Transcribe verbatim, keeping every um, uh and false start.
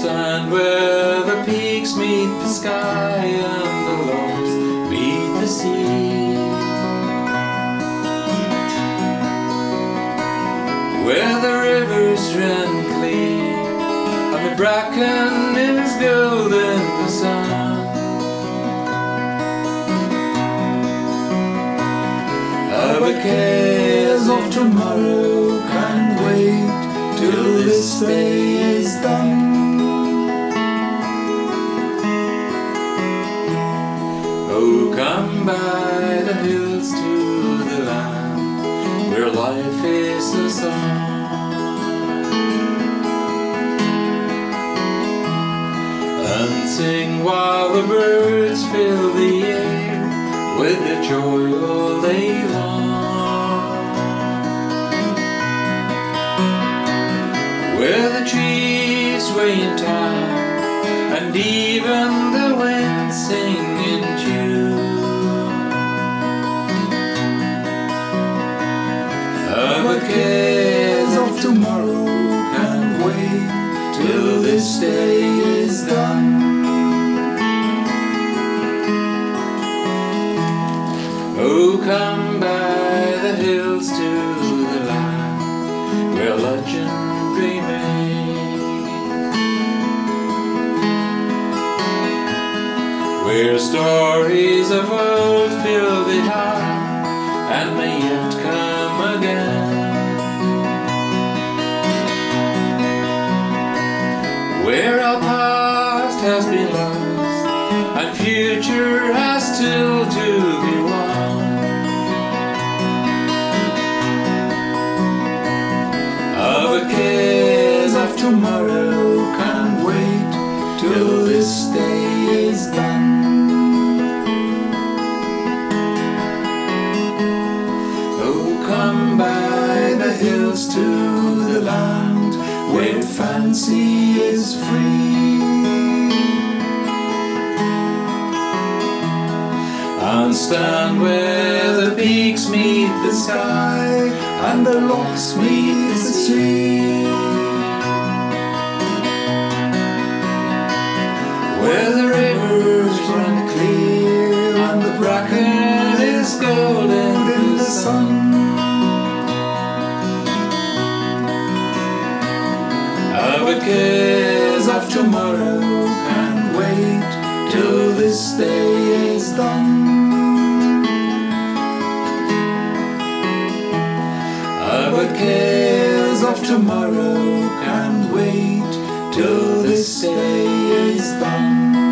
stand where the peaks meet the sky and the logs meet the sea, where the rivers run clear and the bracken is gold in the sun. Our cares of tomorrow can wait till this day is done. Oh, come by the hills to the land where life is a song, and sing while the birds fill the air with their joy all day long, where the trees sway in time and even the wind sing in tune. Our cares of tomorrow can wait till this day is done. Oh, come by the hills to the land where legend remains, where stories of old fill the heart and may yet come again, where our past has been lost and future has still to be won. Our cares of tomorrow can wait till this day is done. Oh, come by the hills to the land where fancy is free, and stand where the peaks meet the sky and the lochs meet the sea, where the rivers run clear and the bracken is golden in the sun. Our cares of tomorrow can wait till this day is done. Our cares of tomorrow can wait till this day is done.